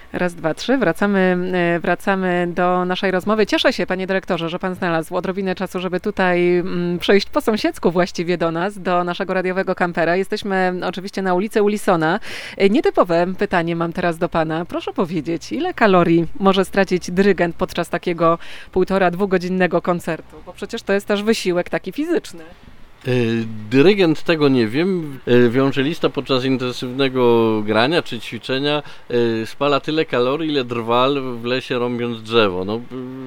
Raz, dwa, trzy. Wracamy do naszej rozmowy. Cieszę się, panie dyrektorze, że pan znalazł odrobinę czasu, żeby tutaj przyjść po sąsiedzku właściwie do nas, do naszego radiowego kampera. Jesteśmy oczywiście na ulicy Ulisona. Nietypowe pytanie mam teraz do pana. Proszę powiedzieć, ile kalorii może stracić dyrygent podczas takiego 1,5-2-godzinnego koncertu? Bo przecież to jest też wysiłek taki fizyczny. Dyrygent tego nie wiem. Wiolonczelista podczas intensywnego grania czy ćwiczenia spala tyle kalorii, ile drwal w lesie rąbiąc drzewo. No,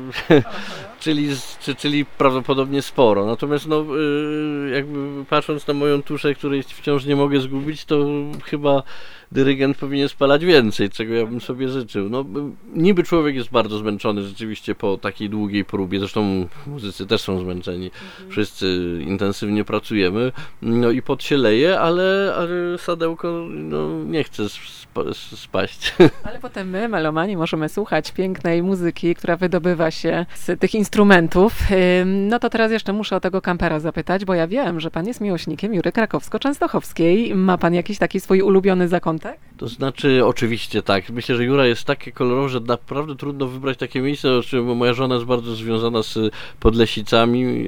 czyli prawdopodobnie sporo. Natomiast jakby patrząc na moją tuszę, której wciąż nie mogę zgubić, to chyba dyrygent powinien spalać więcej, czego ja bym sobie życzył. No, niby człowiek jest bardzo zmęczony rzeczywiście po takiej długiej próbie, zresztą muzycy też są zmęczeni, wszyscy intensywnie pracujemy, no i pot się leje, ale sadełko nie chce spaść. Ale potem my, melomani, możemy słuchać pięknej muzyki, która wydobywa się z tych instrumentów. No to teraz jeszcze muszę o tego kampera zapytać, bo ja wiem, że pan jest miłośnikiem Jury Krakowsko-Częstochowskiej. Ma pan jakiś taki swój ulubiony zakątek? To znaczy, oczywiście tak. Myślę, że Jura jest takie kolorowe, że naprawdę trudno wybrać takie miejsce, bo moja żona jest bardzo związana z Podlesicami,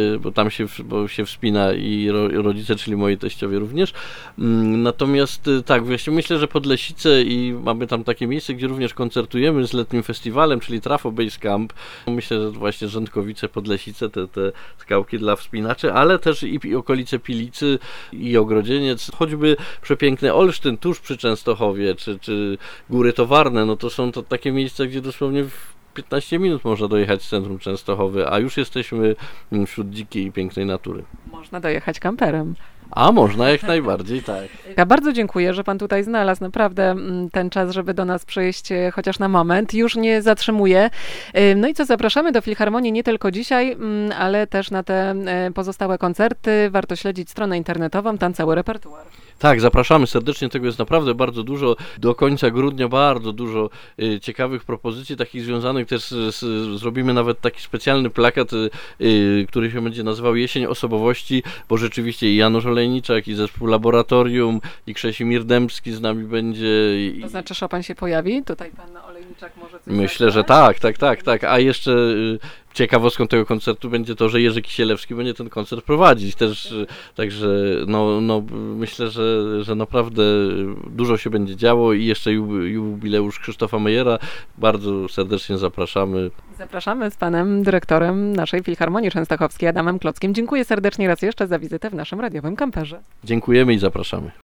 bo się wspina i rodzice, czyli moi teściowie również. Natomiast tak, właśnie myślę, że Podlesice i mamy tam takie miejsce, gdzie również koncertujemy z letnim festiwalem, czyli Trafo Base Camp. Myślę, że właśnie Rzędkowice, Podlesice, te skałki dla wspinaczy, ale też i okolice Pilicy i Ogrodzieniec, choćby przepiękny Olsztyn tuż przy Częstochowie, czy Góry Towarne, no to są to takie miejsca, gdzie dosłownie w 15 minut można dojechać z centrum Częstochowy, a już jesteśmy wśród dzikiej i pięknej natury. Można dojechać kamperem. A można, jak najbardziej, tak. Ja bardzo dziękuję, że pan tutaj znalazł naprawdę ten czas, żeby do nas przyjść chociaż na moment. Już nie zatrzymuję. No i co, zapraszamy do Filharmonii nie tylko dzisiaj, ale też na te pozostałe koncerty. Warto śledzić stronę internetową, tam cały repertuar. Tak, zapraszamy serdecznie, tego jest naprawdę bardzo dużo. Do końca grudnia bardzo dużo ciekawych propozycji, takich związanych też zrobimy nawet taki specjalny plakat, który się będzie nazywał Jesień Osobowości, bo rzeczywiście i Janusz Olejniczak, i zespół Laboratorium, i Krzesimir Dębski z nami będzie. To znaczy Chopin się pojawi? Tutaj pan Olejniczak może coś Myślę, że tak. A jeszcze ciekawostką tego koncertu będzie to, że Jerzy Kisielewski będzie ten koncert prowadzić też, także myślę, że naprawdę dużo się będzie działo i jeszcze jubileusz Krzysztofa Mejera. Bardzo serdecznie zapraszamy. Zapraszamy z panem dyrektorem naszej Filharmonii Częstochowskiej, Adamem Klockiem. Dziękuję serdecznie raz jeszcze za wizytę w naszym radiowym kamperze. Dziękujemy i zapraszamy.